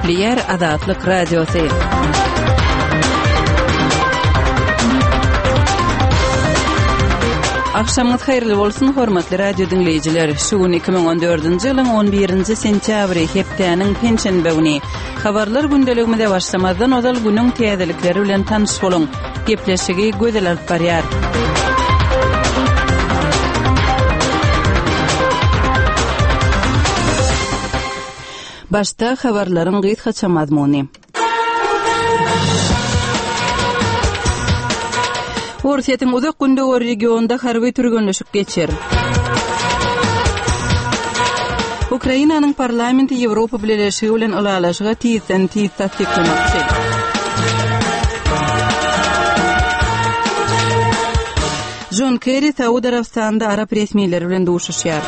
Eşliyer Adatlyk Radiosu. Akşamınız hayırlı bolsun hormatly radio dinleyijiler. Şugun 2014-nji ýylyň 11-nji sentýabry hepdeniň penşenbe güni. Habarlar gündeliginde başlamadan odal günüň täzelikleri bilen tanyş boluň. Gepleşigi gözel alyp barýar. Başta habarlaryň gysgaça mazmuny. Orsiýetiň uzak gündäki regionda harby türgünleşik geçer. Ukrainanyň parlamenti Ýewropa bileşigi bilen alalaşyga tiýsen tasdiklemakçy. John Kerry Saudi Arabistanda Arap resmiýetleri bilen duşuşýar.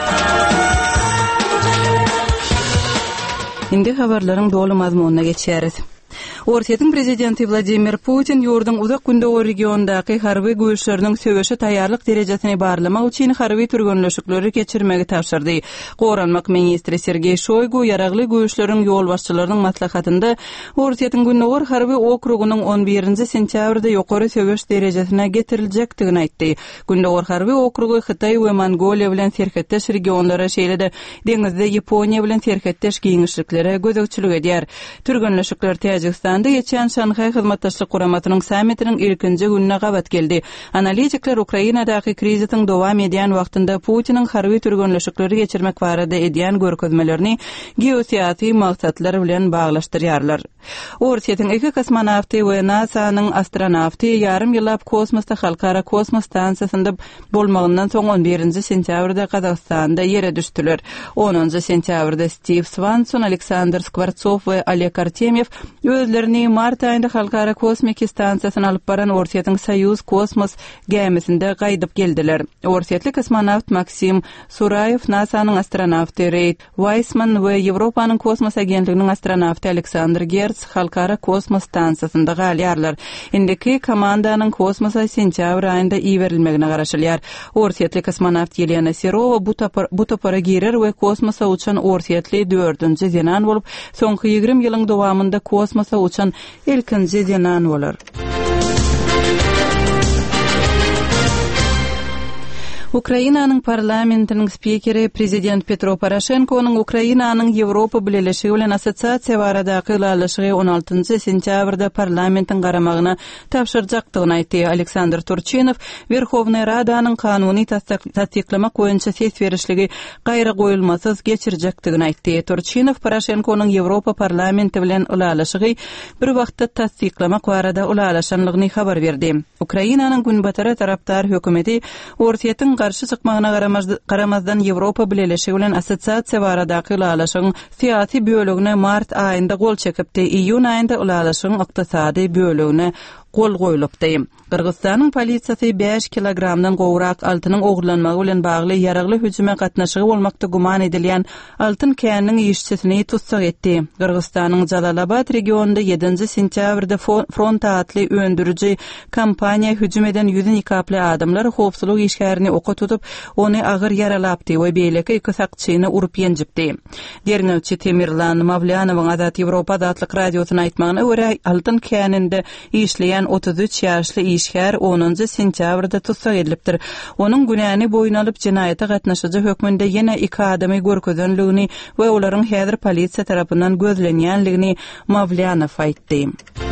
Indi habarlaryň doly mazmunyna geçýäris. Orsiýetiň prezidenti Vladimir Putin ýurduň uzak gündäki regiondaky harby güýçleriň söwüşe taýýarlyk derejesine barlamak üçin harby türgünleşikleri geçirmegi tapşyrdy. Goranmak ministri Sergey Shoygu ýaragly güýçleriň ýol başçylarynyň maslahatynda Orsiýetiň gündäki harby okrugynyň 11-nji sentýabrda ýokary söwüş derejesine getiriljekdigini aýtdy. Gündäki harby okrugy Hytaý we Mongoliýa bilen serhetdeş regionlara şeýle-de deňizde Ýaponiýa bilen serhetdeş giňişliklere gözegçilik edýär. Türgünleşikler Täjikistanda geçen Şanhay Hyzmatdaşlyk Guramatynyň sammitiniň ilkinji gününe gabat geldi. Analitikler Ukrainadaky krizisiň dowam edýän wagtynda Putiniň harby türgünleşikleri geçirmek barada edýän görkezmelerini geosiýasy maksatlar bilen baglaşdyrýarlar. Orsiýetiň iki kosmonawty we NASA-nyň astronawty ýarym ýyllap kosmosda halkara kosmos stansiýasynda bolmagyndan soň 11-nji sentýabrda Kazakstanda ýere düşdiler. 10-njy sentýabrda Steve Swanson, Aleksandr Skvartsov we Oleg Artemyev özlerini mart aýynda halkara kosmik stansiýasyna alyp baran Orsiýetiň Soyuz kosmos gemisinde gaýdyp geldiler. Orsiýetli kosmonawt Maksim Surayev, NASA-nyň astronawty Reid Weissman we Ýewropanyň kosmos agentliginiň astronawty Aleksandr Gerts halkara kosmos stansiýasynda galýarlar. Indiki komandanyň kosmosa sentýabr aýynda iýerilmegine garaşylýar. Orsiýetli kosmonawt Yelena Serova bu topara girer we kosmosa uçan Orsiýetli 4-nji zenan bolup, soňky 20 ýylyň dowamynda kosmosa uçan ilkinji zenan bolar. Ukrainanyň parlamentiniň spikeri prezident Petro Poroshenkonyň Ukrainanyň Ýewropa bileşigi bilen assosiasiýa baradaky alaşygy 16-njy sentýabrda parlamentiň garamagyna tapşyrjakdygyny aýtdy. Aleksandr Turchinov Verховная Radanyň kanuny tasdiklamak boýunça ses berişligi gaýra goýulmasyz geçirjekdigini aýtdy. Turchinov Poroshenkonyň Ýewropa parlamenti bilen alaşygy bir wagtda tasdiklamak barada alaşanlygyny habar berdi. Ukrainanyň günbatara tarapdar hökümeti Orsiýetiň garşy çykmagyna garamazdan Ýewropa bileşigi bilen assosiasiýa baradaky alaşygyň syýasy bölügine mart aýynda gol çekipdi. Iýun aýynda alaşygyň ykdysady bölügine gol goýulupdy. Kırgızstanyň polisiýasy 5 kilogramdan gowrak altynyň oglanmagy bilen bagly ýaragly hüjüme gatnaşygy bolmakda guman edilýän altyn käniniň işçisini tutsak etdi. Kırgızstanyň Jalalabad regionunda 7-nji sentýabrda front atly öndürüji kampaniýa hüjüm eden 102 adamlar howpsuzlyk işgärini oka tutup, ony agyr ýaralapdy we beýleki iki sakçyny urup ýenjipdi. Derňewçi Temirlan Mavlyanowyň Azat Ýewropa Adatlyk radiosyna aýtmagyna görä, altyn käninde işleýän 33 ýaşly işgär 10-njy sentýabrda tutsak edilipdir. Onuň günäni boyun alyp jinaýata gatnaşyjy hökmünde ýene 2 adamy görkezenligini we olaryň häzir polisiýa tarapyndan gözlenýänligini Mavlyanow aýtdy.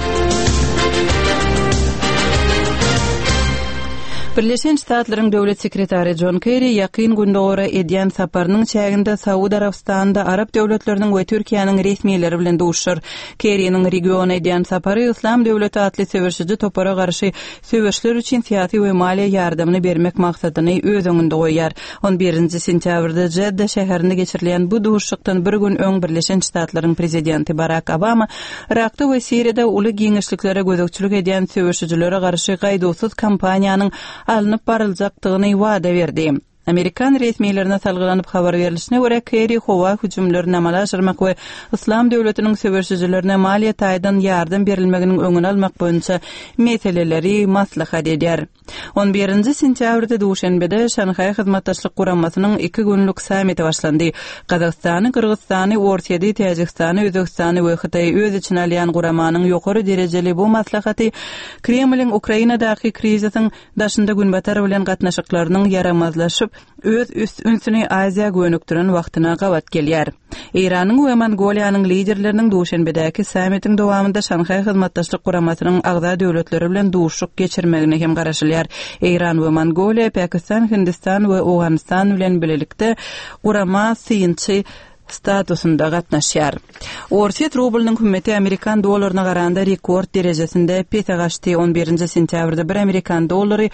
Birleşen Ştatlaryň döwlet sekretary John Kerry ýakyn gündäki edýän saparynyň çäginde Saudi Arabistanda Arap döwletleriniň we Türkiýanyň resmiýetleri bilen duşur. Kerry'niň regiona edýän sapary İslam döwleti atly söwüşçi topara garşy söwüşler üçin syýasy we maliýe ýardamyny bermek maksadyny öz öňünde goýar. 11-nji sentýabrda Jeddah şäherinde geçirilýän bu duşukdan bir gün öň Birleşen Ştatlaryň prezidenti Barack Obama Irakda we Siriýada uly giňişliklere gözegçilik edýän söwüşçilere garşy gaýdawsyz kampaniýanyň alınıp baryljakdygyny wada berdi. Amerikan resmiýetlerine salgylanyp habar berilişine görä Kerry howa hüjümlerini amala aşyrmak we Islam döwletiniň söwüşçilerine maliýe taýdan ýardam berilmeginiň öňüni almak boýunça meseleleri maslahat edýär. 11-nji sentýabrda duşanbede Şanhaý hyzmatdaşlyk guramasynyň 2 günlük samiti başlandy. Kazakstany, Kyrgyzstany, Ortaýa, Täjikistany, Özbekistany we Hytaý öz içine alýan guramanyň ýokary derejeli bu maslahaty Kremliň Ukrainadaky kriziň daşynda günbatar bilen gatnaşyklarynyň yaramazlaşyp öz ünsüni Aziýa gönükdiren wagtyna gawat gelýär. Iranyň we Mongoliýanyň liderleriniň duşanbedäki samitiň dowamında Şanhaý hyzmatdaşlyk guramasynyň agza döwletleri bilen duşuk geçirmegine hem garaşylýar. Iran we Mongoliýa, Pakistan, Hindistan we Awganistan bilen bilelikde gurama syýynçy statusunda gatnaşýar. Ortaýa rublynyň hümeti Amerikan dollaryna garanda rekord derejesinde petaşdy. 11-nji sentýabrda 1 Amerikan dollary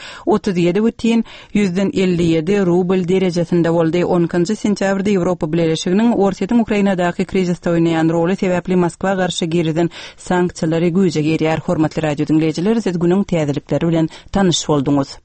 37,57 rubl derejesinde boldy. 10-njy sentýabrda Ýewropa Birleşiginiň Ortaýa Ukrainadaky krizisde oýnaýan roly sebäpli Moskwa garşy giriden sanksiýalary güýje gerýär. Hormatly radio dinleýijiler, siz günüň täzelikleri bilen tanyş bolduňuz.